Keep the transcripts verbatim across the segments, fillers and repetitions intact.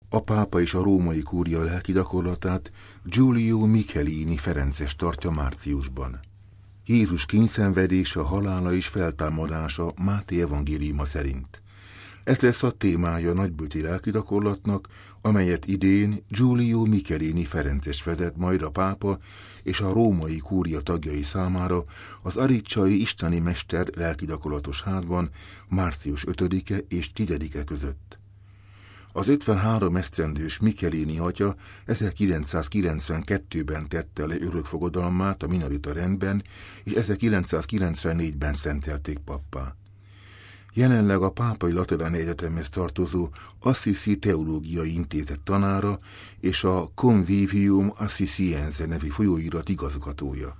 A pápa és a római kúria lelki gyakorlatát Giulio Michelini ferences tartja márciusban. Jézus kényszenvedése, halála és feltámadása Máté evangéliuma szerint. Ez lesz a témája a nagybőti lelki gyakorlatnak, amelyet idén Giulio Michelini ferences vezet majd a pápa és a római kúria tagjai számára az Aricsai Isteni Mester lelki gyakorlatos házban március ötödike és tizedike között. Az ötvenhárom esztendős Michelini atya ezerkilencszázkilencvenkettőben tette le örökfogadalmát a minorita rendben, és ezerkilencszázkilencvennégyben szentelték pappá. Jelenleg a Pápai Lateráni Egyetemhez tartozó Assisi Teológiai Intézet tanára és a Convivium Assisiense nevű folyóirat igazgatója.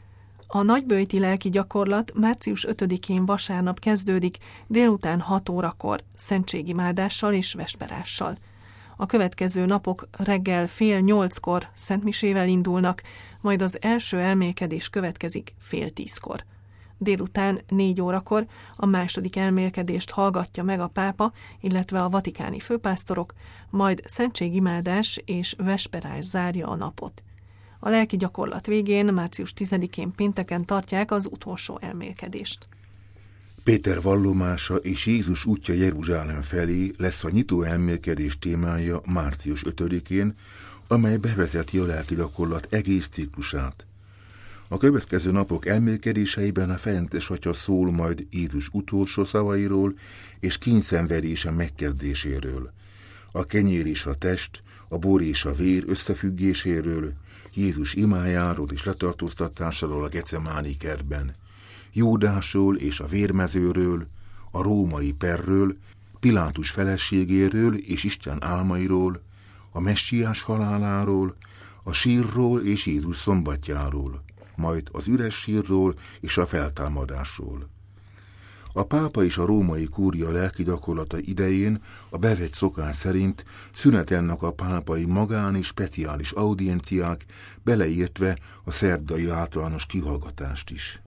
A nagyböjti lelki gyakorlat március ötödikén vasárnap kezdődik, délután hat órakor, szentségimádással és vesperással. A következő napok reggel fél nyolckor szentmisével indulnak, majd az első elmélkedés következik fél tízkor. Délután négy órakor a második elmélkedést hallgatja meg a pápa, illetve a vatikáni főpásztorok, majd szentségimádás és vesperás zárja a napot. A lelki gyakorlat végén, március tizedikén pénteken tartják az utolsó elmélkedést. Péter vallomása és Jézus útja Jeruzsálem felé lesz a nyitó elmélkedés témája március ötödikén, amely bevezeti a lelki gyakorlat egész ciklusát. A következő napok elmélkedéseiben a ferences atya szól majd Jézus utolsó szavairól és kényszenvedése megkezdéséről, a kenyér és a test, a bor és a vér összefüggéséről, Jézus imájáról és letartóztatásáról a Gecemáni kertben, Júdásról és a vérmezőről, a római perről, Pilátus feleségéről és Isten álmairól, a messiás haláláról, a sírról és Jézus szombatjáról, majd az üres sírról és a feltámadásról. A pápa és a római kúria lelki gyakorlata idején a bevett szokás szerint szünetelnek a pápai magáni speciális audienciák, beleértve a szerdai általános kihallgatást is.